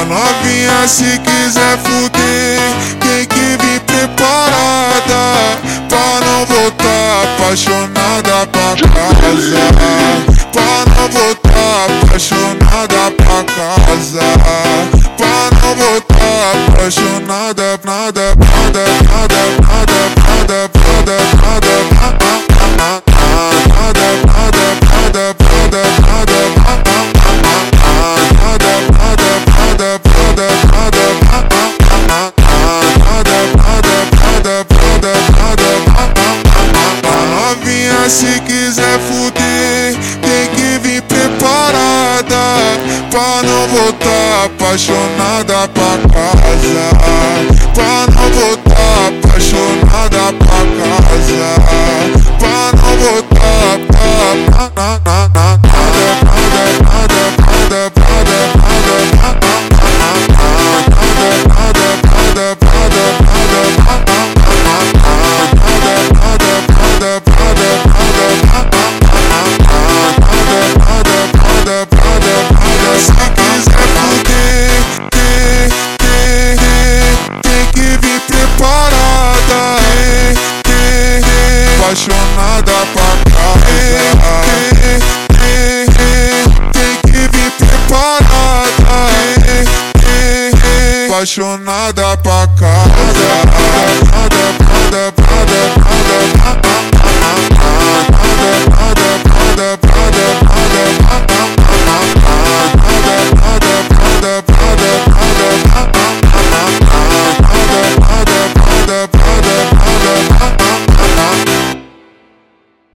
novinha, se quiser fuder, tem que vir preparada pra não voltar apaixonada pra casa. Pra não voltar apaixonada pra casa. Pra não voltar apaixonada, nada, nada, nada, nada, nada, nada, nada, se quiser fuder, tem que vir preparada pra não voltar apaixonada pra casa. Pra não voltar apaixonada pra casa. Pra não voltar apaixonada pra casa. Tem que vir preparada, apaixonada pra casa.